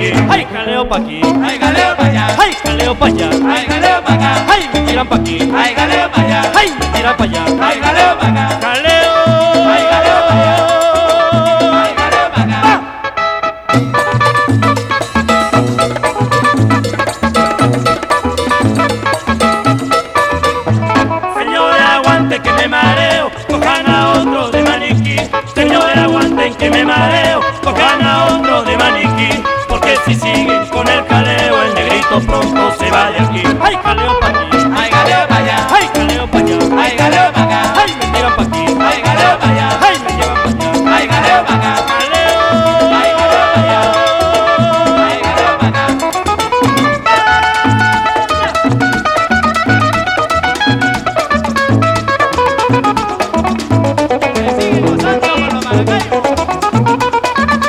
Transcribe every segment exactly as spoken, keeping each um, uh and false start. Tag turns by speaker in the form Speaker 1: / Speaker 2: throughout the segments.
Speaker 1: aquí,
Speaker 2: ay, caleo pa' aquí,
Speaker 1: ay, galeo pa' allá,
Speaker 2: ay, caleo pa' allá,
Speaker 1: ay, galeo pa' acá,
Speaker 2: ay, me tiran pa' aquí,
Speaker 1: ay, galeo pa' allá,
Speaker 2: ay, me tiran pa' allá,
Speaker 1: ay, galeo pa' acá,
Speaker 2: caleo,
Speaker 1: ay, galeo pa' allá, ay, galeo pa' acá.
Speaker 2: Señores, aguanten que me mareo, cojan a otro de maniquí. Señores, aguanten que me mareo, cojan a otro de maniquí. Porque si siguen con el caleo, el negrito pronto se va de aquí. Ay, caleo pa' aquí,
Speaker 1: Ay, galeo pa' allá,
Speaker 2: ay, caleo pa' allá,
Speaker 1: ay, galeo pa' acá,
Speaker 2: ay, me tiran pa' aquí,
Speaker 1: ay, galeo pa' allá,
Speaker 2: ay, me llevan pa' allá.
Speaker 1: ay, galeo pa' acá,
Speaker 2: Caleo,
Speaker 1: ay, galeo pa' allá, ay, galeo pa' acá. Que siguen gozando con los maracayo.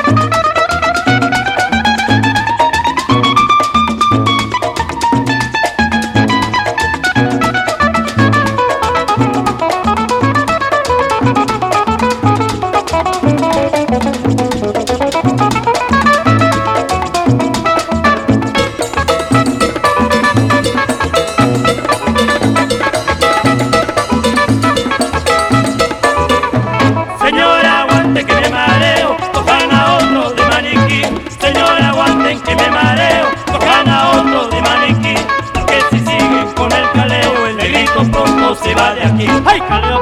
Speaker 2: señora, aguanten que me mareo, cojan a otro de maniquí. Señora, aguanten que me mareo, cojan a otro de maniquí. Porque si siguen con el caleo, el negrito pronto se va de aquí. Ay, caleo